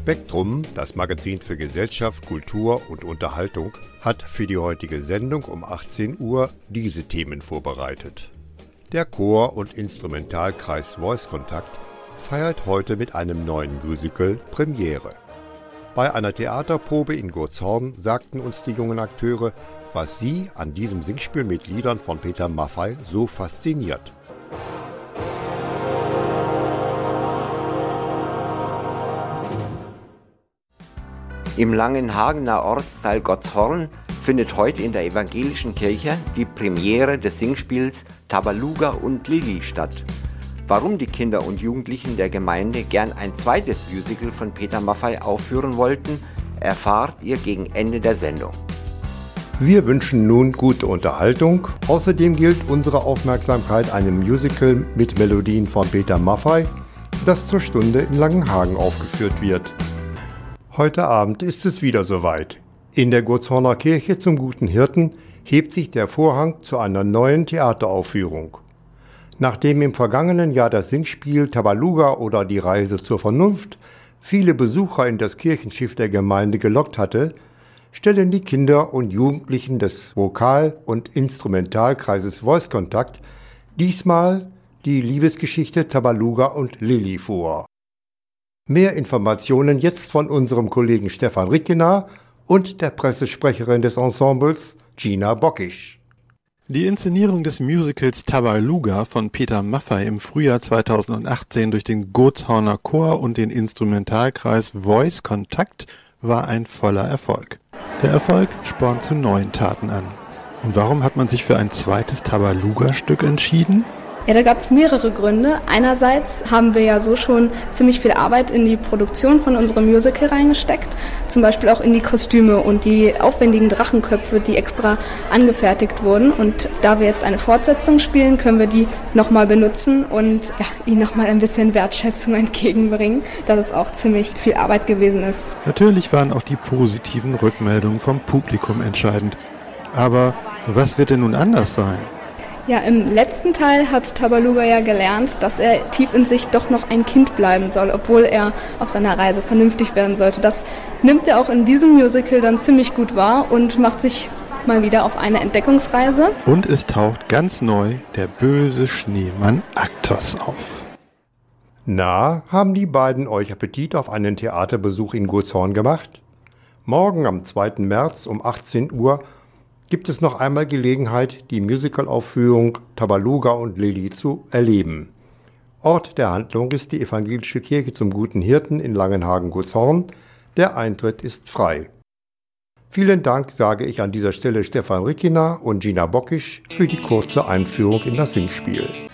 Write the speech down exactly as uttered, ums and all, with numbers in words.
Spektrum, das Magazin für Gesellschaft, Kultur und Unterhaltung, hat für die heutige Sendung um achtzehn Uhr diese Themen vorbereitet. Der Chor- und Instrumentalkreis Voice Contact feiert heute mit einem neuen Musical Premiere. Bei einer Theaterprobe in Goldshorn sagten uns die jungen Akteure, was sie an diesem Singspiel mit Liedern von Peter Maffay so fasziniert. Im Langenhagener Ortsteil Goldshorn findet heute in der evangelischen Kirche die Premiere des Singspiels Tabaluga und Lili statt. Warum die Kinder und Jugendlichen der Gemeinde gern ein zweites Musical von Peter Maffay aufführen wollten, erfahrt ihr gegen Ende der Sendung. Wir wünschen nun gute Unterhaltung. Außerdem gilt unsere Aufmerksamkeit einem Musical mit Melodien von Peter Maffay, das zur Stunde in Langenhagen aufgeführt wird. Heute Abend ist es wieder soweit. In der Goldshorner Kirche zum Guten Hirten hebt sich der Vorhang zu einer neuen Theateraufführung. Nachdem im vergangenen Jahr das Singspiel Tabaluga oder die Reise zur Vernunft viele Besucher in das Kirchenschiff der Gemeinde gelockt hatte, stellen die Kinder und Jugendlichen des Vokal- und Instrumentalkreises Voice Contact diesmal die Liebesgeschichte Tabaluga und Lili vor. Mehr Informationen jetzt von unserem Kollegen Stefan Rickener und der Pressesprecherin des Ensembles, Gina Bockisch. Die Inszenierung des Musicals Tabaluga von Peter Maffay im Frühjahr zweitausendachtzehn durch den Goldshorner Chor und den Instrumentalkreis Voice Contact war ein voller Erfolg. Der Erfolg spornt zu neuen Taten an. Und warum hat man sich für ein zweites Tabaluga-Stück entschieden? Ja, da gab es mehrere Gründe. Einerseits haben wir ja so schon ziemlich viel Arbeit in die Produktion von unserem Musical reingesteckt, zum Beispiel auch in die Kostüme und die aufwendigen Drachenköpfe, die extra angefertigt wurden. Und da wir jetzt eine Fortsetzung spielen, können wir die nochmal benutzen und ja, ihnen nochmal ein bisschen Wertschätzung entgegenbringen, dass es auch ziemlich viel Arbeit gewesen ist. Natürlich waren auch die positiven Rückmeldungen vom Publikum entscheidend. Aber was wird denn nun anders sein? Ja, im letzten Teil hat Tabaluga ja gelernt, dass er tief in sich doch noch ein Kind bleiben soll, obwohl er auf seiner Reise vernünftig werden sollte. Das nimmt er auch in diesem Musical dann ziemlich gut wahr und macht sich mal wieder auf eine Entdeckungsreise. Und es taucht ganz neu der böse Schneemann Aktos auf. Na, haben die beiden euch Appetit auf einen Theaterbesuch in Goldshorn gemacht? Morgen am zweiten März um achtzehn Uhr gibt es noch einmal Gelegenheit, die Musicalaufführung Tabaluga und Lili zu erleben. Ort der Handlung ist die evangelische Kirche zum Guten Hirten in Langenhagen-Goldshorn. Der Eintritt ist frei. Vielen Dank sage ich an dieser Stelle Stefan Rickener und Gina Bockisch für die kurze Einführung in das Singspiel.